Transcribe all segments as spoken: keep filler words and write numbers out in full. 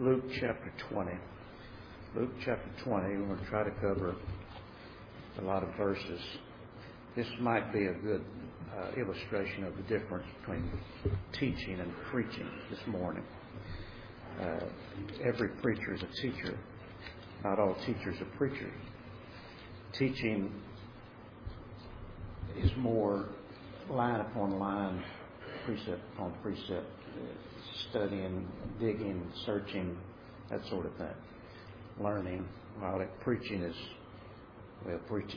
Luke chapter twenty. Luke chapter twenty, we're going to try to cover a lot of verses. This might be a good uh, illustration of the difference between teaching and preaching this morning. Uh, every preacher is a teacher. Not all teachers are preachers. Teaching is more line upon line, precept upon precept, studying, digging, searching, that sort of thing. Learning, while that preaching is, well, preaching.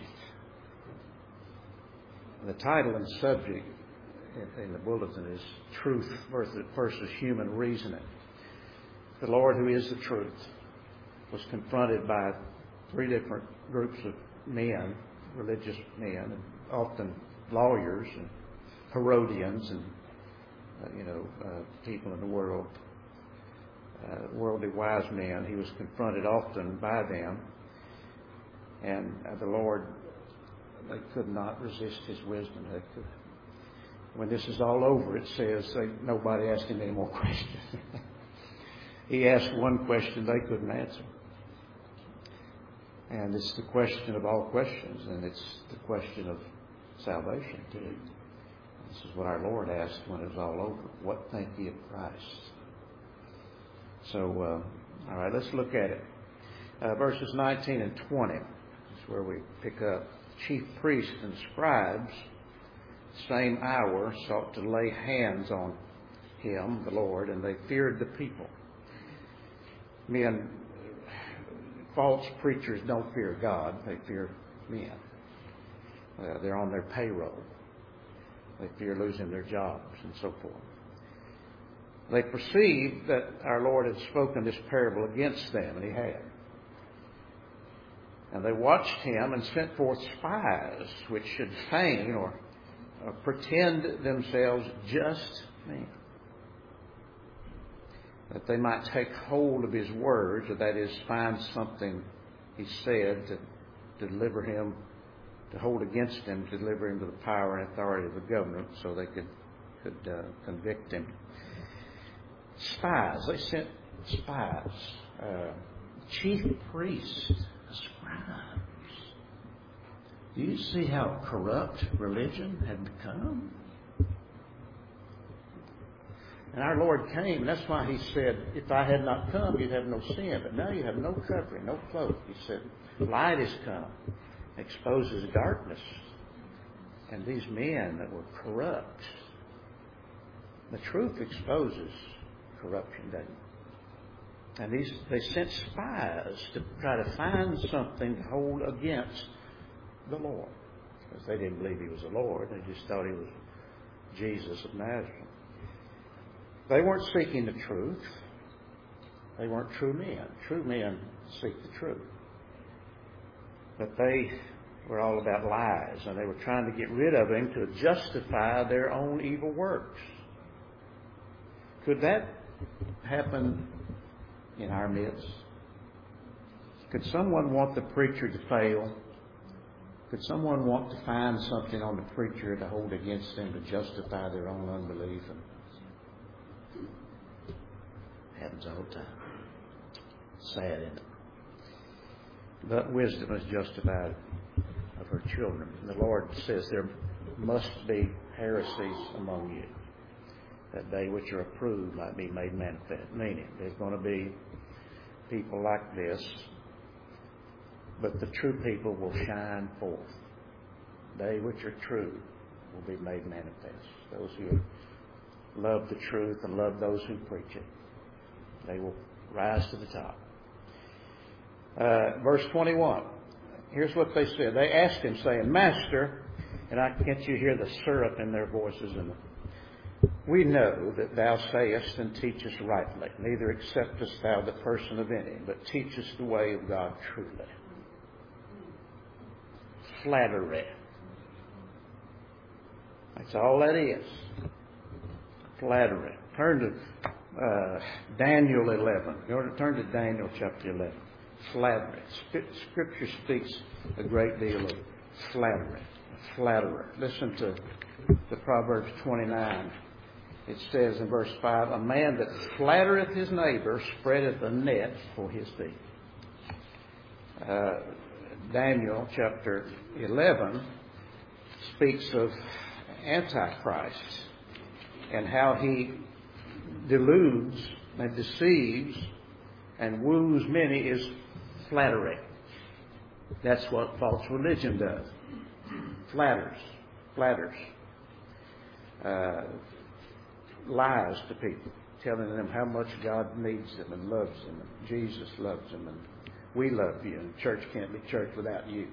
The title and subject in, in the bulletin is Truth versus, versus Human Reasoning. The Lord, who is the truth, was confronted by three different groups of men, religious men, and often lawyers and Herodians and uh, you know uh, people in the world, uh, worldly wise men. He was confronted often by them, and uh, the Lord, they could not resist His wisdom. They could. When this is all over, it says they, nobody asked Him any more questions. He asked one question they couldn't answer. And it's the question of all questions, and it's the question of salvation, too. This is what our Lord asked when it was all over. What think ye of Christ? So, uh, all right, let's look at it. Uh, verses nineteen and twenty is where we pick up. Chief priests and scribes, same hour, sought to lay hands on Him, the Lord, and they feared the people. Men, false preachers don't fear God, they fear men. Uh, they're on their payroll. They fear losing their jobs and so forth. They perceived that our Lord had spoken this parable against them, and He had. And they watched Him and sent forth spies which should feign or, or pretend themselves just men, that they might take hold of His words, or that is, find something He said to, to deliver Him, to hold against Him, to deliver Him to the power and authority of the government, so they could could uh, convict Him. Spies, they sent spies, uh, chief priests, scribes. Do you see how corrupt religion had become? And our Lord came, and that's why He said, if I had not come, you'd have no sin. But now you have no covering, no cloak. He said, light has come, exposes darkness. And these men that were corrupt, the truth exposes corruption, doesn't it? And these, they sent spies to try to find something to hold against the Lord. Because they didn't believe He was the Lord. They just thought He was Jesus of Nazareth. They weren't seeking the truth. They weren't true men. True men seek the truth. But they were all about lies, and they were trying to get rid of Him to justify their own evil works. Could that happen in our midst? Could someone want the preacher to fail? Could someone want to find something on the preacher to hold against them to justify their own unbelief? And happens all the time. Sad, isn't it? But wisdom is justified of her children. And the Lord says there must be heresies among you, that they which are approved might be made manifest. Meaning, there's going to be people like this, but the true people will shine forth. They which are true will be made manifest. Those who love the truth and love those who preach it, they will rise to the top. Uh, verse twenty-one. Here's what they said. They asked Him, saying, Master, and I can't you hear the syrup in their voices? And we know that Thou sayest and teachest rightly, neither acceptest Thou the person of any, but teachest the way of God truly. Flattery. That's all that is. Flattery. Turn to uh, Daniel eleven. Turn to Daniel chapter eleven. Flattery. Scripture speaks a great deal of flattery. Flatterer. Listen to the Proverbs twenty-nine It says in verse five, a man that flattereth his neighbor spreadeth a net for his feet. Uh, Daniel chapter eleven speaks of Antichrist and how he deludes and deceives and woos many is flattery. That's what false religion does. Flatters. Flatters. Uh, lies to people, telling them how much God needs them and loves them and Jesus loves them and we love you and church can't be church without you.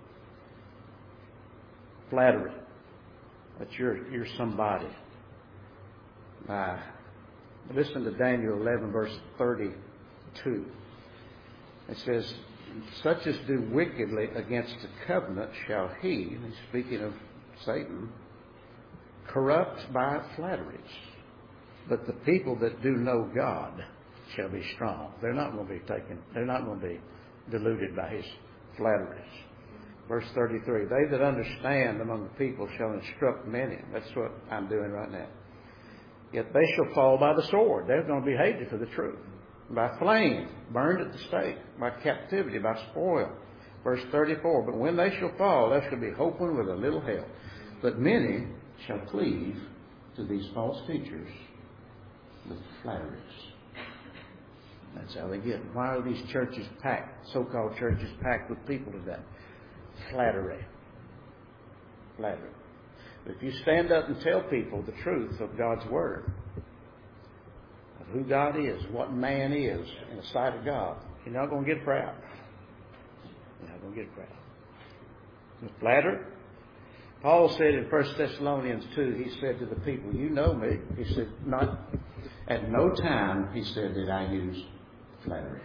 Flattery. That you're, you're somebody. Uh, listen to Daniel eleven verse thirty-two. It says, such as do wickedly against the covenant shall he, and he's speaking of Satan, corrupt by flatteries. But the people that do know God shall be strong. They're not going to be taken, they're not going to be deluded by his flatteries. Verse thirty-three, they that understand among the people shall instruct many. That's what I'm doing right now. Yet they shall fall by the sword. They're going to be hated for the truth. By flame, burned at the stake, by captivity, by spoil. Verse thirty-four, but when they shall fall, they shall be hoping with a little help. But many shall cleave to these false teachers with flatteries. That's how they get it. Why are these churches packed, so-called churches packed with people today? Flattery. Flattery. But if you stand up and tell people the truth of God's Word, of who God is, what man is in the sight of God, you're not going to get proud. You're not going to get proud. The flatter. Paul said in First Thessalonians two, he said to the people, you know me. He said, not at no time, he said, did I use flattery.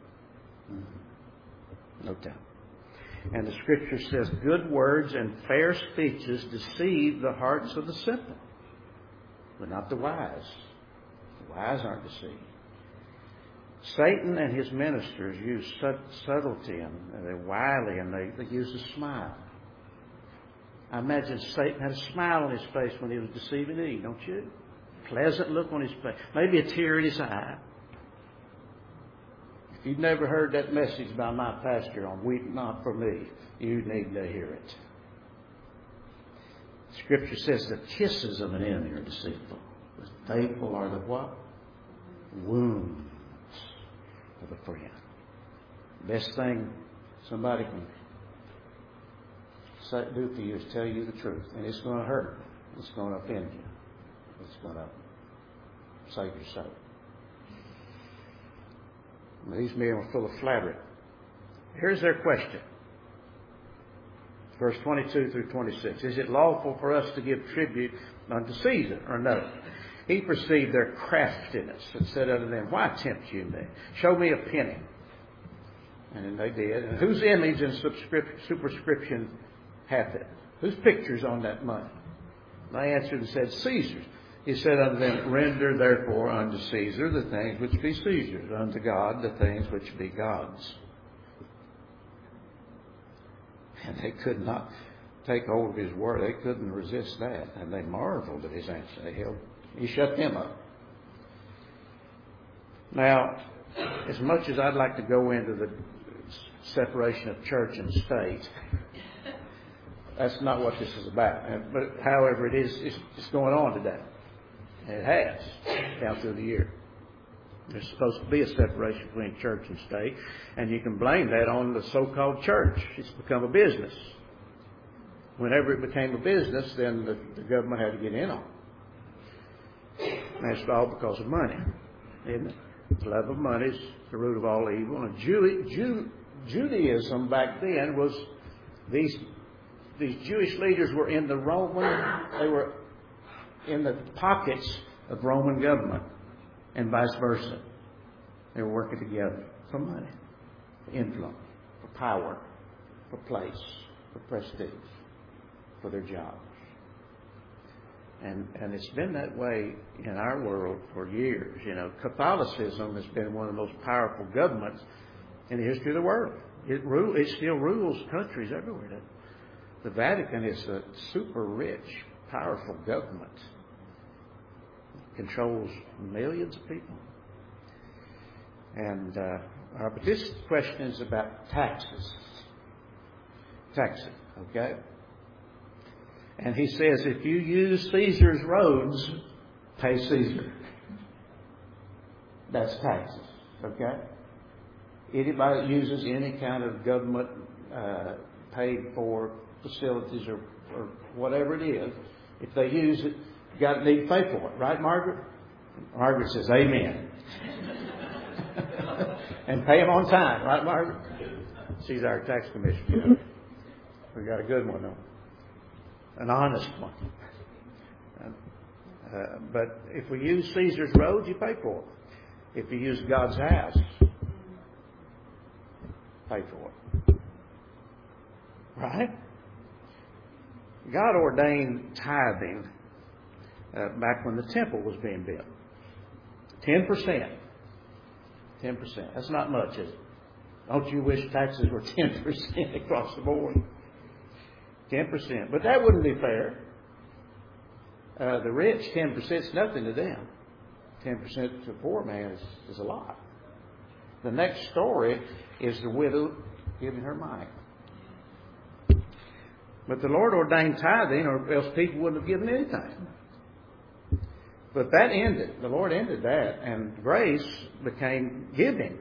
No time. And the Scripture says, good words and fair speeches deceive the hearts of the simple, but not the wise. The wise aren't deceived. Satan and his ministers use subtlety and they're wily and they, they use a smile. I imagine Satan had a smile on his face when he was deceiving Eve, don't you? Pleasant look on his face. Maybe a tear in his eye. If you've never heard that message by my pastor on Weep Not For Me, you need to hear it. Scripture says the kisses of an enemy are deceitful. The faithful are the what? Wounds of a friend. Best thing somebody can say, do for you is tell you the truth. And it's going to hurt. It's going to offend you. It's going to save your soul. These men were full of flattery. Here's their question. Verse twenty-two through twenty-six. Is it lawful for us to give tribute unto Caesar or no? He perceived their craftiness and said unto them, why tempt you me? Show me a penny. And then they did. And whose image and superscription hath it? Whose picture's on that money? They answered and said, Caesar's. He said unto them, render therefore unto Caesar the things which be Caesar's, unto God the things which be God's. And they could not take hold of his word. They couldn't resist that. And they marveled at his answer. They held, he shut them up. Now, as much as I'd like to go into the separation of church and state, that's not what this is about. But however, it is, it's, it's going on today. It has, down through the year. There's supposed to be a separation between church and state, and you can blame that on the so-called church. It's become a business. Whenever it became a business, then the, the government had to get in on it. And that's all because of money, isn't it? The love of money is the root of all evil. And Jew, Jew, Judaism back then was these these Jewish leaders were in the Roman. They were in the pockets of Roman government and vice versa. They were working together for money, for influence, for power, for place, for prestige, for their jobs. And and it's been that way in our world for years. You know, Catholicism has been one of the most powerful governments in the history of the world. It rule, it still rules countries everywhere. The Vatican is a super rich, powerful government. controls millions of people. And uh, uh, but this question is about taxes. Taxes, okay? And he says, if you use Caesar's roads, pay Caesar. That's taxes, okay? Anybody that uses any kind of government uh, paid for facilities or, or whatever it is, if they use it, you got to need to pay for it, right, Margaret? Margaret says, "Amen." And pay them on time, right, Margaret? She's our tax commissioner. We got a good one, though, an honest one. Uh, but if we use Caesar's roads, you pay for it. If you use God's house, pay for it. Right? God ordained tithing uh, back when the temple was being built. Ten percent. Ten percent. That's not much, is it? Don't you wish taxes were ten percent across the board? Ten percent. But that wouldn't be fair. Uh, the rich, ten percent is nothing to them. Ten percent to the poor man is, is a lot. The next story is the widow giving her money. But the Lord ordained tithing, or else people wouldn't have given anything. But that ended. The Lord ended that, and grace became giving.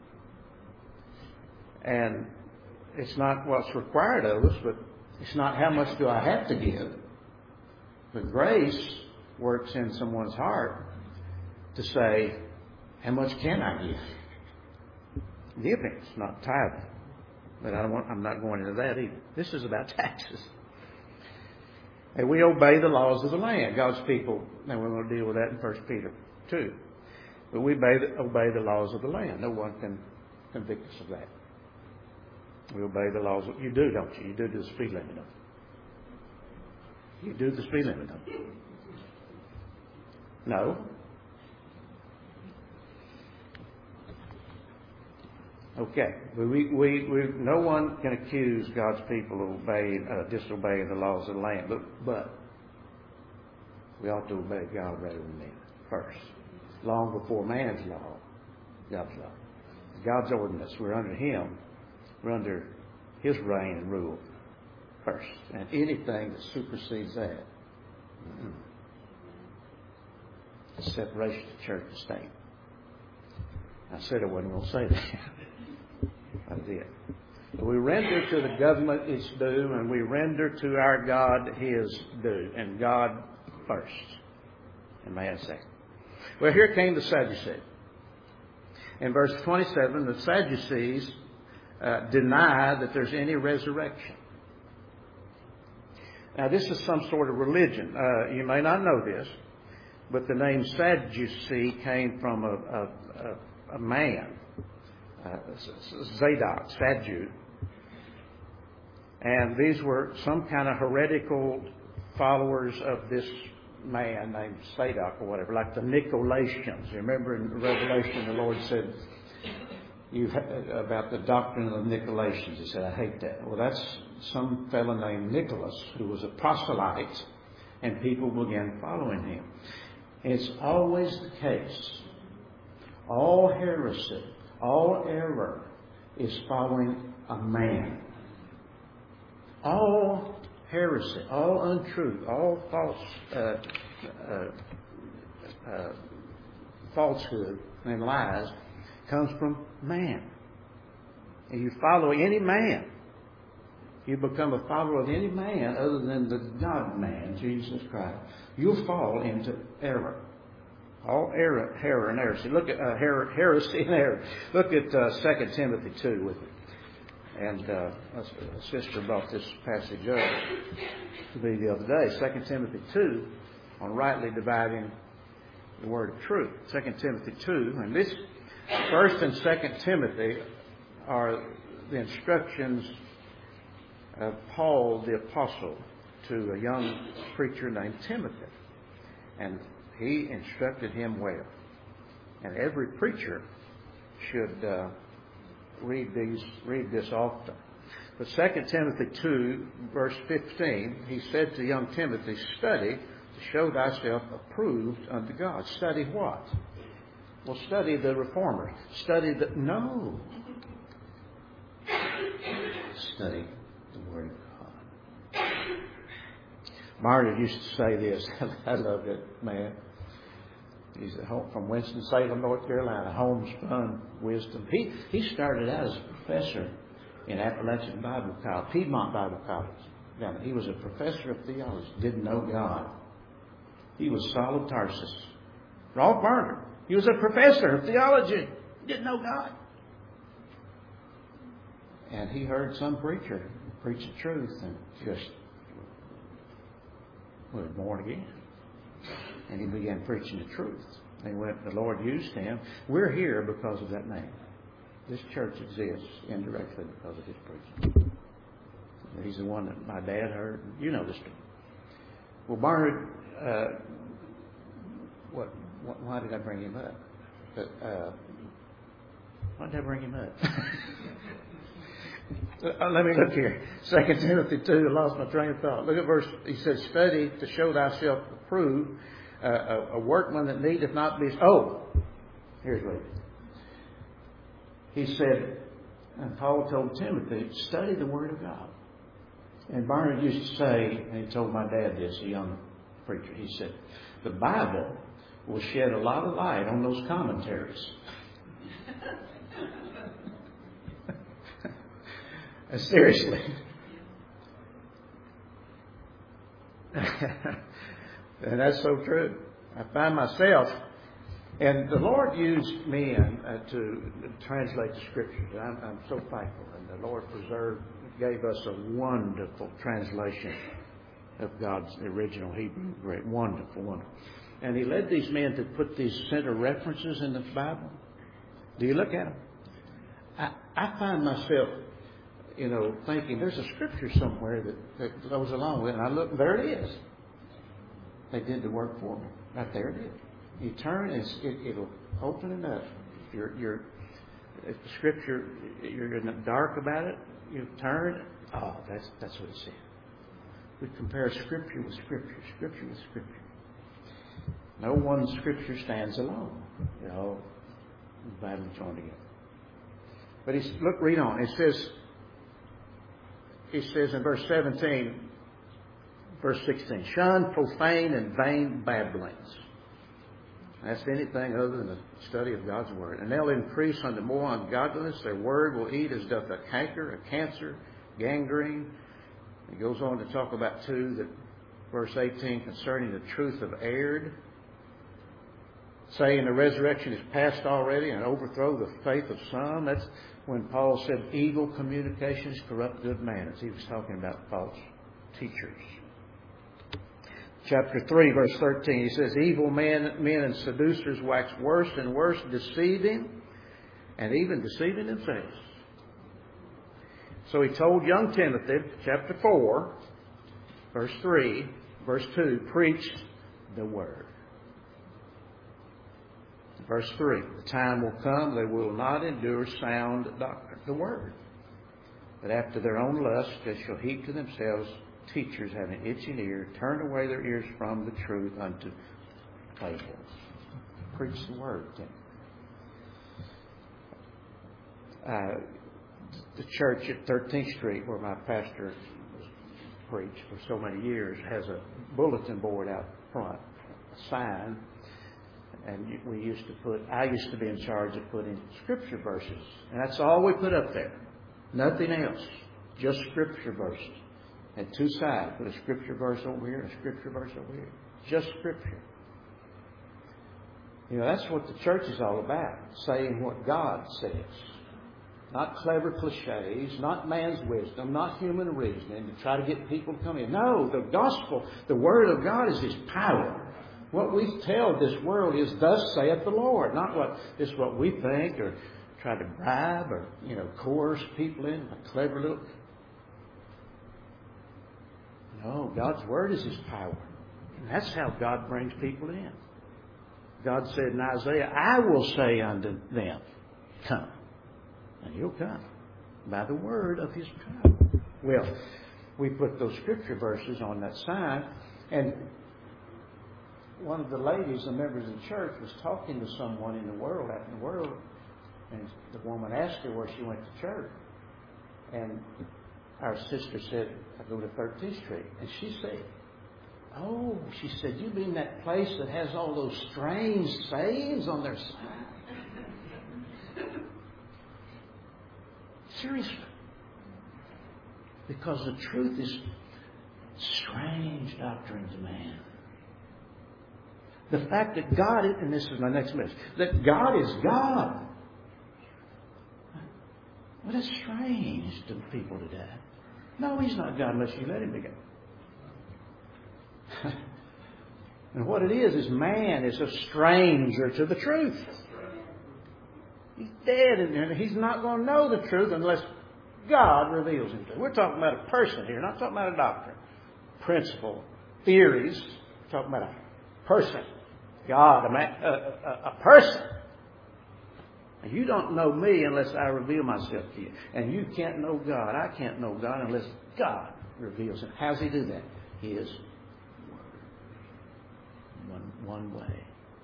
And it's not what's required of us, but it's not how much do I have to give. But grace works in someone's heart to say, how much can I give? Giving, it's not tithing. But I don't want, I'm not going into that either. This is about taxes. And we obey the laws of the land. God's people, and we're going to deal with that in First Peter two. But we obey the, obey the laws of the land. No one can convict us of that. We obey the laws. Of, you do, don't you? You do do the speed limit, don't you? You do the speed limit, don't you? No. Okay. We, we, we, no one can accuse God's people of obeying, uh, disobeying the laws of the land, but, but we ought to obey God rather than men first. Long before man's law, God's law. God's ordinance, we're under Him. We're under His reign and rule first. And anything that supersedes that, mm-hmm. It's separation of church and state. I said I wasn't going to say that. I did. But we render to the government its due, and we render to our God His due. And God first, and man second. Well, here came the Sadducees. In verse twenty-seven, the Sadducees uh, deny that there's any resurrection. Now, this is some sort of religion. Uh, you may not know this, but the name Sadducee came from a, a, a, a man, uh, Zadok, Saddu. And these were some kind of heretical followers of this man named Zadok or whatever, like the Nicolaitans. You remember in Revelation the Lord said you about the doctrine of the Nicolaitans. He said, I hate that. Well, that's some fellow named Nicholas who was a proselyte, and people began following him. And it's always the case. All heresy, all error is following a man. All heresy, all untruth, all false uh, uh, uh, falsehood and lies comes from man. And you follow any man, you become a follower of any man other than the God-man, Jesus Christ, you'll fall into error. All error, error and heresy. Look at uh, her, heresy and error. Look at uh, Second Timothy two with me. And uh, a sister brought this passage up to me the other day. Second Timothy two, on rightly dividing the word of truth. Second Timothy two, and this First and Second Timothy are the instructions of Paul the Apostle to a young preacher named Timothy. And he instructed him well. And every preacher should uh, read these, read this often. But Second Timothy two, verse fifteen, he said to young Timothy, study to show thyself approved unto God. Study what? Well, study the Reformers. Study the... No. Study the Word of God. Barnard used to say this. I love that man. He's at home from Winston-Salem, North Carolina. Homespun wisdom. He he started out as a professor in Appalachian Bible College, Piedmont Bible College. Now, he was a professor of theology. Didn't know God. He was Saul of Tarsus. Rolf Barnard. He was a professor of theology. Didn't know God. And he heard some preacher preach the truth and just was born again. And he began preaching the truth. And he went, the Lord used him. We're here because of that man. This church exists indirectly because of his preaching. He's the one that my dad heard. You know this story. Well, Barnard, uh, what, what, why did I bring him up? But, uh, why did I bring him up? uh, let me look here. Second Timothy two, I lost my train of thought. Look at verse, he says, study to show thyself approved, uh, a, a workman that needeth not be... Oh, here's what he said, and Paul told Timothy, study the Word of God. And Barnard used to say, and he told my dad this, a young preacher, he said, the Bible will shed a lot of light on those commentaries. Seriously. And that's so true. I find myself, and the Lord used men uh, to translate the Scriptures. I'm, I'm so thankful. And the Lord preserved, gave us a wonderful translation of God's original Hebrew. Great, wonderful, wonderful. And He led these men to put these center references in the Bible. Do you look at them? I, I find myself, you know, thinking there's a Scripture somewhere that, that goes along with it. And I look, there it is. They did the work for me. Right there it is. You turn, and it, it'll open it up. If you're, you're, if the Scripture, you're in the dark about it, you turn. Oh, that's that's what it said. We compare Scripture with Scripture, Scripture with Scripture. No one Scripture stands alone. You know, badly joined together. But he's, look, read on. It says, he says in verse seventeen, verse sixteen, shun profane and vain babblings. That's anything other than the study of God's Word. And they'll increase unto more ungodliness. Their word will eat as doth a canker, a cancer, gangrene. It goes on to talk about, too, that verse eighteen, concerning the truth of erred, saying the resurrection is past already and overthrow the faith of some. That's when Paul said evil communications corrupt good manners. He was talking about false teachers. Chapter three, verse thirteen, he says, evil men, men and seducers wax worse and worse, deceiving and even deceiving themselves. So he told young Timothy, chapter four, verse three, verse two, preach the Word. Verse three, the time will come they will not endure sound doctrine, the Word. But after their own lust they shall heap to themselves teachers having an itching ear, turn away their ears from the truth unto fables. Preach the Word, Timothy. Uh, the church at thirteenth Street, where my pastor preached for so many years, has a bulletin board out front, a sign. And we used to put, I used to be in charge of putting Scripture verses. And that's all we put up there. Nothing else. Just Scripture verses. And two sides. Put a Scripture verse over here and a Scripture verse over here. Just Scripture. You know, that's what the church is all about. Saying what God says. Not clever cliches. Not man's wisdom. Not human reasoning to try to get people to come in. No, the gospel, the Word of God is His power. What we tell this world is, thus saith the Lord. Not what is what we think or try to bribe or, you know, coerce people in a clever little... No, God's Word is His power. And that's how God brings people in. God said in Isaiah, I will say unto them, come. And He'll come by the word of His power. Well, we put those Scripture verses on that sign, and one of the ladies, the members of the church, was talking to someone in the world, out in the world, and the woman asked her where she went to church. And our sister said, I go to thirteenth Street. And she said, oh, she said, you mean that place that has all those strange sayings on their sign? Seriously. Because the truth is strange doctrine to man. The fact that God is, and this is my next message, that God is God. Well, that's strange to people today. No, He's not God unless you let Him be God. And what it is, is man is a stranger to the truth. He's dead in there, and he's not going to know the truth unless God reveals Him to him. We're talking about a person here, not talking about a doctrine. Principle, theories. We're talking about a person. God, a, man, a, a, a person. And you don't know me unless I reveal myself to you. And you can't know God. I can't know God unless God reveals Him. How does He do that? His Word. One, one way.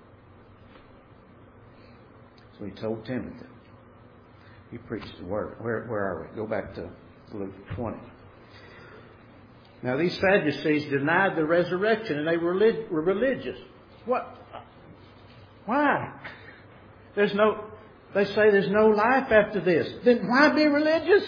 So He told Timothy. He preached the Word. Where, where are we? Go back to Luke twenty. Now these Sadducees denied the resurrection, and they were religious. What? Why? There's no... They say there's no life after this. Then why be religious?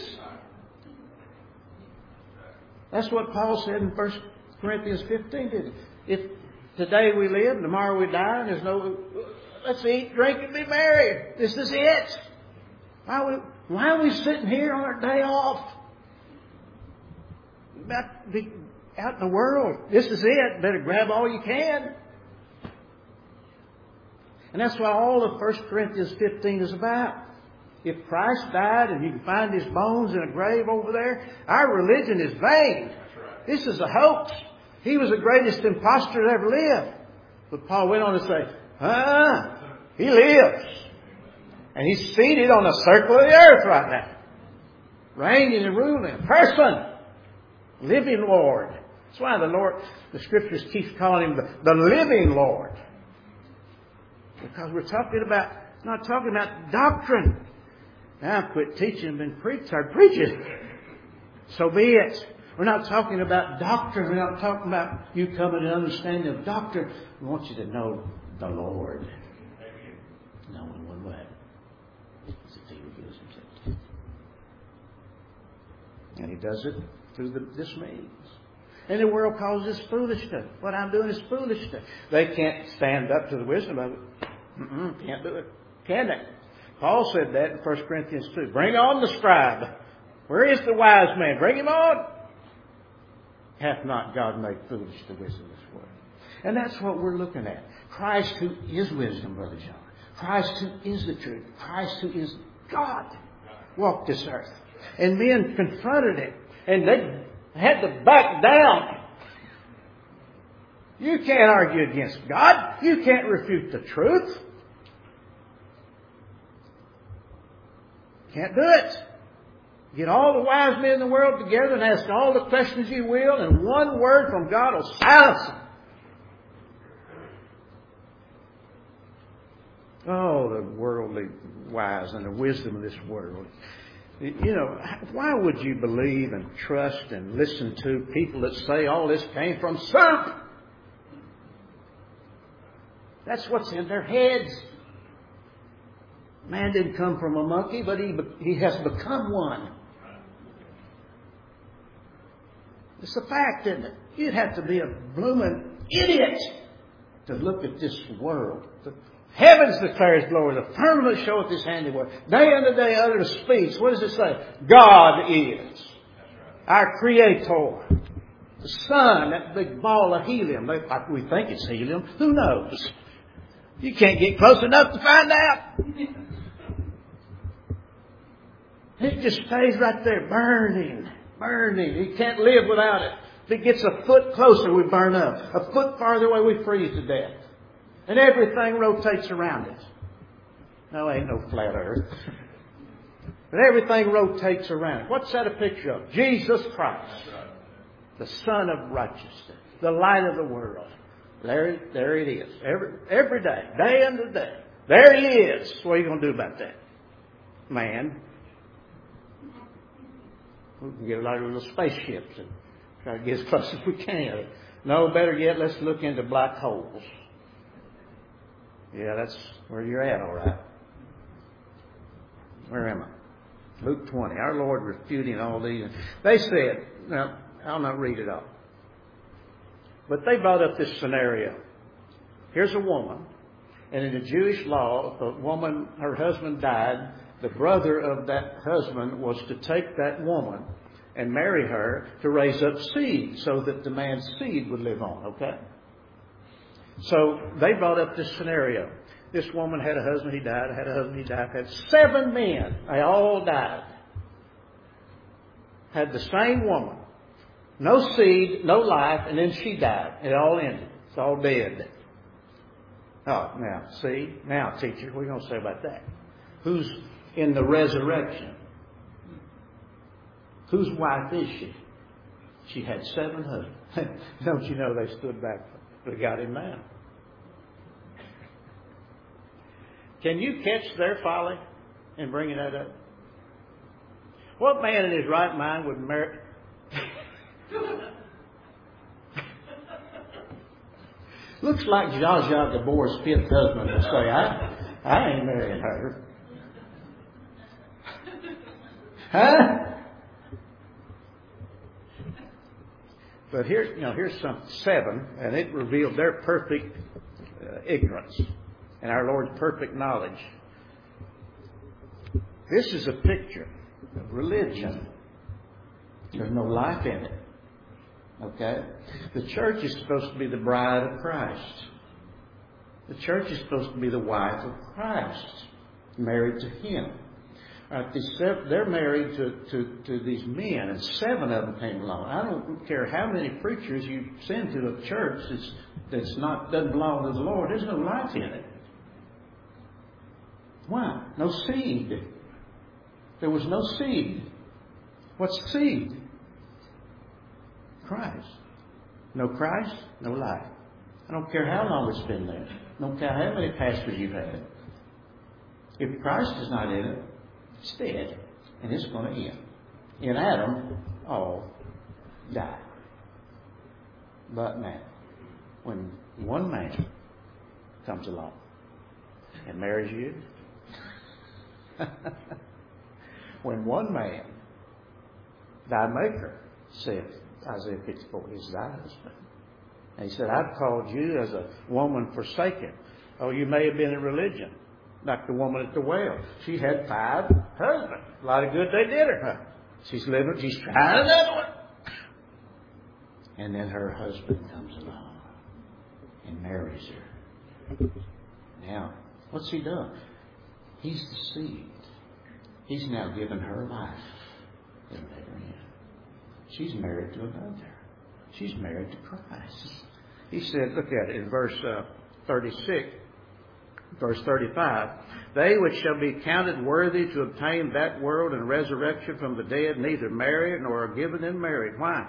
That's what Paul said in First Corinthians fifteen. Did if today we live, tomorrow we die, and there's no... Let's eat, drink, and be merry. This is it. Why are we, why are we sitting here on our day off? About to be out in the world. This is it. Better grab all you can. And that's what all of First Corinthians fifteen is about. If Christ died and you can find His bones in a grave over there, our religion is vain. Right. This is a hoax. He was the greatest impostor that ever lived. But Paul went on to say, ah, He lives. And He's seated on the circle of the earth right now. Reigning and ruling. Person. Living Lord. That's why the Lord, the Scriptures keeps calling Him the, the living Lord. Because we're talking about, not talking about doctrine. Now I quit teaching and been preached. I preach it. So be it. We're not talking about doctrine. We're not talking about you coming to understanding of doctrine. We want you to know the Lord. No, in one way. It's He reveals Himself. And He does it through the, this means. And the world calls this foolishness. What I'm doing is foolishness. They can't stand up to the wisdom of it. Mm-mm, can't do it. Can they? Paul said that in First Corinthians two. Bring on the scribe. Where is the wise man? Bring him on. Hath not God made foolish the wisdom of this world? And that's what we're looking at. Christ who is wisdom, Brother John. Christ who is the truth. Christ who is God walked this earth. And men confronted Him. And they had to back down. You can't argue against God. You can't refute the truth. Can't do it. Get all the wise men in the world together and ask all the questions you will, and one word from God will silence them. Oh, the worldly wise and the wisdom of this world. You know, why would you believe and trust and listen to people that say all this came from soup? That's what's in their heads. Man didn't come from a monkey, but he, he has become one. It's a fact, isn't it? You'd have to be a blooming idiot to look at this world. The heavens declare His glory. The firmament showeth His handiwork. Day unto day uttereth speech. What does it say? God is our Creator. The sun, that big ball of helium. We think it's helium. Who knows? You can't get close enough to find out. It just stays right there, burning, burning. You can't live without it. If it gets a foot closer, we burn up. A foot farther away, we freeze to death. And everything rotates around it. No, ain't no flat earth. But everything rotates around it. What's that a picture of? Jesus Christ. The Son of righteousness. The light of the world. There, there it is. Every, every day, day unto day. There he is. What are you going to do about that? Man. We can get a lot of little spaceships and try to get as close as we can. No, better yet, let's look into black holes. Yeah, that's where you're at, all right. Where am I? Luke twenty. Our Lord refuting all these. They said, now, I'll not read it all. But they brought up this scenario. Here's a woman, and in the Jewish law, if a woman, her husband died, the brother of that husband was to take that woman and marry her to raise up seed so that the man's seed would live on, okay? So they brought up this scenario. This woman had a husband, he died, had a husband, he died, had seven men, they all died. Had the same woman. No seed, no life, and then she died. It all ended. It's all dead. Oh, now, see? Now, teacher, what are you going to say about that? Who's in the resurrection? Whose wife is she? She had seven husbands. Don't you know they stood back? They got him now. Can you catch their folly in bringing that up? What man in his right mind would marry... Looks like Zsa Zsa Gabor's fifth husband would say, I, I ain't marrying her. Huh? But here, you know, here's some seven, and it revealed their perfect uh, ignorance and our Lord's perfect knowledge. This is a picture of religion. There's no life in it. Okay? The church is supposed to be the bride of Christ. The church is supposed to be the wife of Christ, married to Him. Uh, they're married to, to, to these men, and seven of them came along. I don't care how many preachers you send to a church that's, that's not doesn't belong to the Lord. There's no life in it. Why? No seed. There was no seed. What's seed? Christ. No Christ, no life. I don't care how long it's been there. I don't care how many pastors you've had. If Christ is not in it, it's dead. And it's going to end. In Adam, all die. But now, when one man comes along and marries you, when one man, thy maker, said, Isaiah fifty-four, is thy husband. And he said, I've called you as a woman forsaken. Oh, you may have been in religion, like the woman at the well. She had five husbands. A lot of good they did her. She's living, she's trying another one. And then her husband comes along and marries her. Now, what's he done? He's the seed. He's now given her life in their end. She's married to another. She's married to Christ. He said, look at it in verse uh, thirty-six, verse thirty-five. They which shall be counted worthy to obtain that world and resurrection from the dead neither marry nor are given in marriage. Why?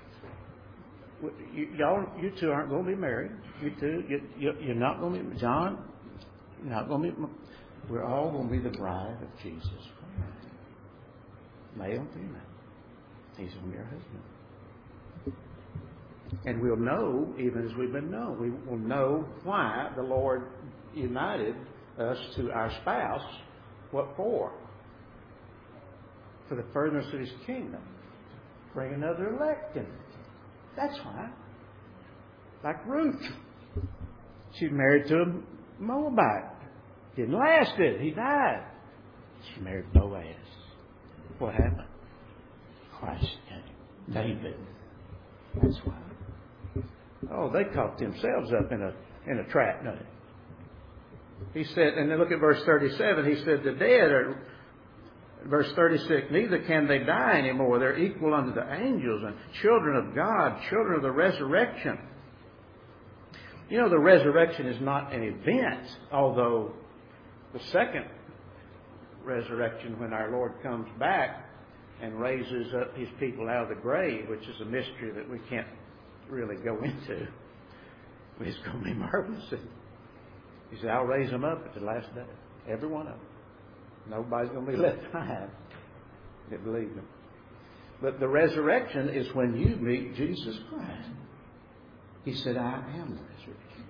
You, y'all, you two aren't going to be married. You two, you, you, you're not going to be, John, you're not going to be, we're all going to be the bride of Jesus Christ. Male and female. He's going to be our husband. And we'll know, even as we've been known, we will know why the Lord united us to our spouse. What for? For the furtherance of His kingdom. Bring another elect in. That's why. Like Ruth. She's married to a Moabite. Didn't last it. He died. She married Boaz. What happened? Christ came. David. That's why. Oh, they caught themselves up in a in a trap, didn't they? He said, and then look at verse thirty-seven. He said, the dead are, verse thirty-six, neither can they die anymore. They're equal unto the angels and children of God, children of the resurrection. You know, the resurrection is not an event, although the second resurrection, when our Lord comes back and raises up His people out of the grave, which is a mystery that we can't really go into. Well, it's going to be marvelous. He said, I'll raise them up at the last day. Every one of them. Nobody's going to be left behind. They believe him. But the resurrection is when you meet Jesus Christ. He said, I am the resurrection.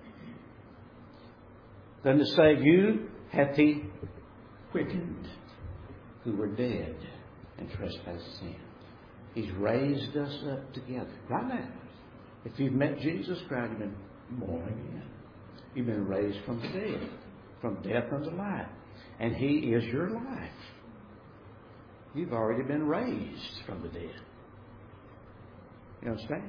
Then to say, you hath he quickened who were dead in trespass sin. He's raised us up together. Right now. If you've met Jesus Christ, you've been born again. You've been raised from the dead. From death unto life. And He is your life. You've already been raised from the dead. You understand?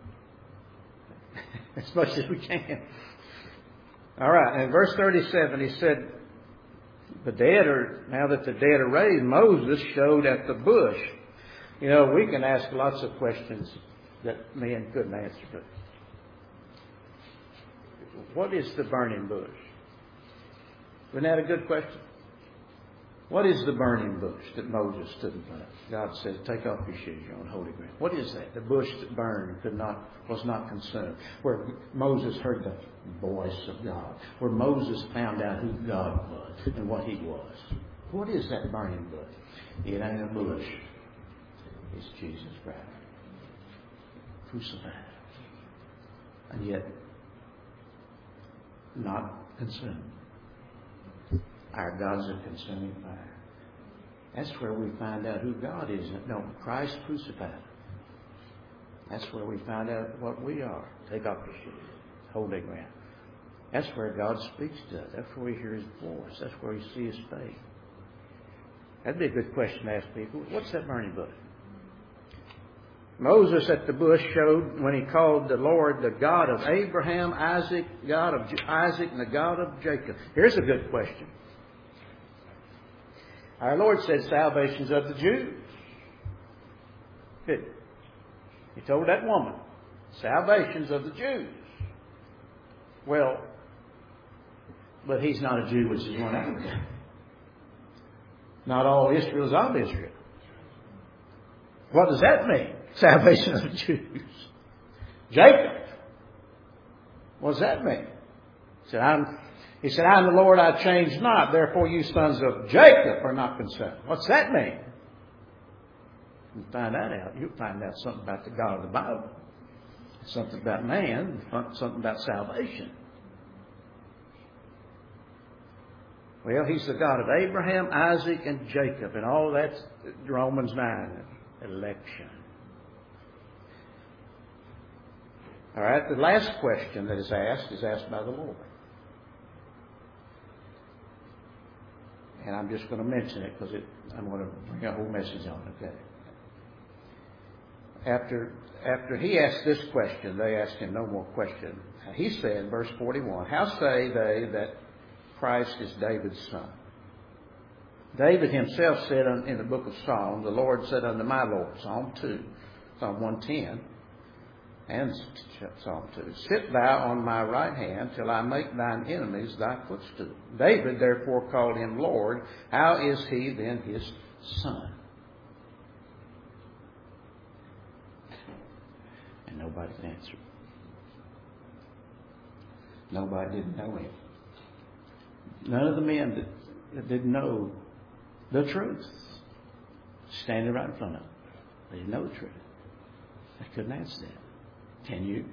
As much as we can. All right. In verse thirty-seven, he said, the dead are, now that the dead are raised, Moses showed at the bush. You know, we can ask lots of questions that men couldn't answer. But what is the burning bush? Isn't that a good question? What is the burning bush that Moses stood in front of? God said, take off your shoes, you're on holy ground. What is that? The bush that burned could not, was not consumed. Where Moses heard the voice of God. Where Moses found out who God was and what He was. What is that burning bush? It ain't a bush. It's Jesus Christ. Crucified. And yet, not consumed. Our God's a consuming fire. That's where we find out who God is. No, Christ crucified. That's where we find out what we are. Take off your shoes. Holy ground. That's where God speaks to us. That's where we hear His voice. That's where we see His face. That'd be a good question to ask people. What's that burning bush? Moses at the bush showed when he called the Lord the God of Abraham, Isaac, God of Isaac, and the God of Jacob. Here's a good question. Our Lord said salvation's of the Jews. Did He told that woman, salvation's of the Jews. Well, but He's not a Jew, which is one out of them. Not all Israel is of Israel. What does that mean? Salvation of the Jews. Jacob. What does that mean? He said, I'm, he said, I'm the Lord, I change not. Therefore, you sons of Jacob are not concerned. What's that mean? You find that out. You'll find out something about the God of the Bible. Something about man. Something about salvation. Well, He's the God of Abraham, Isaac, and Jacob. And all that's Romans nine. Election. All right, the last question that is asked is asked by the Lord. And I'm just going to mention it because it, I'm going to bring a whole message on it, okay? After, after he asked this question, they asked him no more question. He said, verse forty-one, how say they that Christ is David's son? David himself said in the book of Psalms, the Lord said unto my Lord, Psalm two, Psalm one ten, and Psalm two, sit thou on my right hand till I make thine enemies thy footstool. David therefore called him Lord. How is he then his son? And nobody could answer. Nobody didn't know him. None of the men that, that didn't know the truth, standing right in front of them. They didn't know the truth. They couldn't answer that. Can you?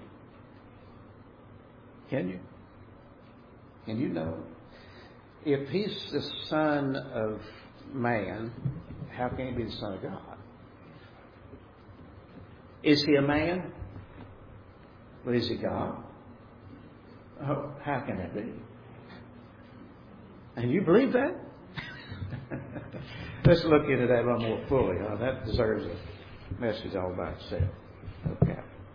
Can you? Can you know? If He's the Son of man, how can He be the Son of God? Is He a man? But is He God? Oh, how can that be? And you believe that? Let's look into that a little more fully. Huh? That deserves a message all by itself. Okay.